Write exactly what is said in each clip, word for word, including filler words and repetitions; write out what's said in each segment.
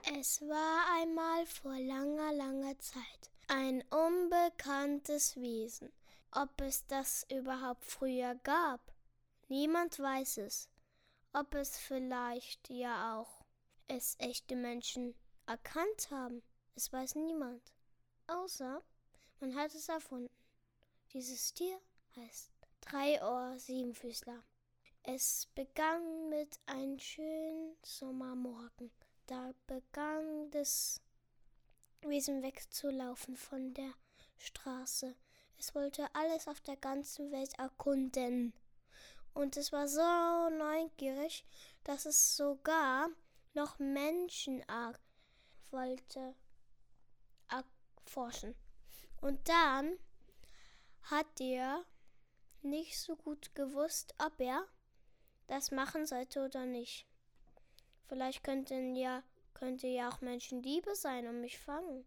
Es war einmal vor langer, langer Zeit ein unbekanntes Wesen. Ob es das überhaupt früher gab? Niemand weiß es. Ob es vielleicht ja auch es echte Menschen erkannt haben? Es weiß niemand. Außer man hat es erfunden. Dieses Tier heißt Dreiohr Siebenfüßler. Es begann mit einem schönen Sommermorgen. Da begann das Wesen wegzulaufen von der Straße. Es wollte alles auf der ganzen Welt erkunden. Und es war so neugierig, dass es sogar noch Menschen er- wollte erforschen. Und dann hat er nicht so gut gewusst, ob er das machen sollte oder nicht. Vielleicht könnten ja, könnte ja auch Menschenliebe sein und mich fangen.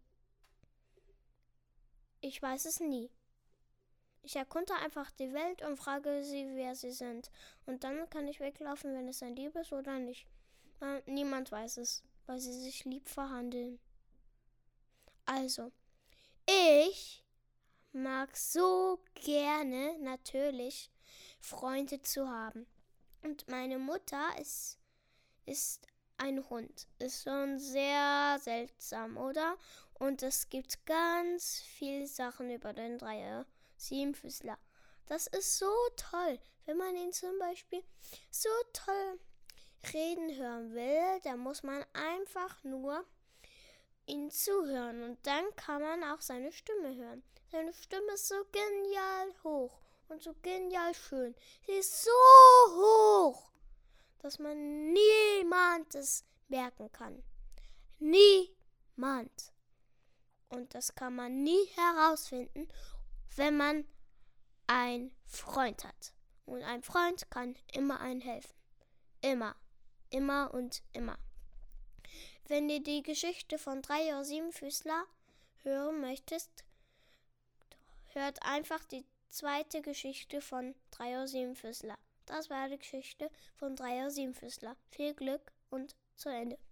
Ich weiß es nie. Ich erkunde einfach die Welt und frage sie, wer sie sind. Und dann kann ich weglaufen, wenn es ein Lieb ist oder nicht. Niemand weiß es, weil sie sich lieb verhandeln. Also, ich mag so gerne natürlich Freunde zu haben. Und meine Mutter ist, ist ein Hund. Ist schon sehr seltsam, oder? Und es gibt ganz viele Sachen über den Dreier Siebenfüßler. Das ist so toll. Wenn man ihn zum Beispiel so toll reden hören will, dann muss man einfach nur ihn zuhören. Und dann kann man auch seine Stimme hören. Seine Stimme ist so genial hoch und so genial schön. Sie ist so hoch, dass man niemand es merken kann. Niemand. Und das kann man nie herausfinden, wenn man einen Freund hat. Und ein Freund kann immer einem helfen. Immer. Immer und immer. Wenn du die Geschichte von Dreiohr Siebenfüßler hören möchtest, hört einfach die zweite Geschichte von Dreiohr Siebenfüßler. Das war die Geschichte von Dreiohr Siebenfüßler. Viel Glück und zu Ende.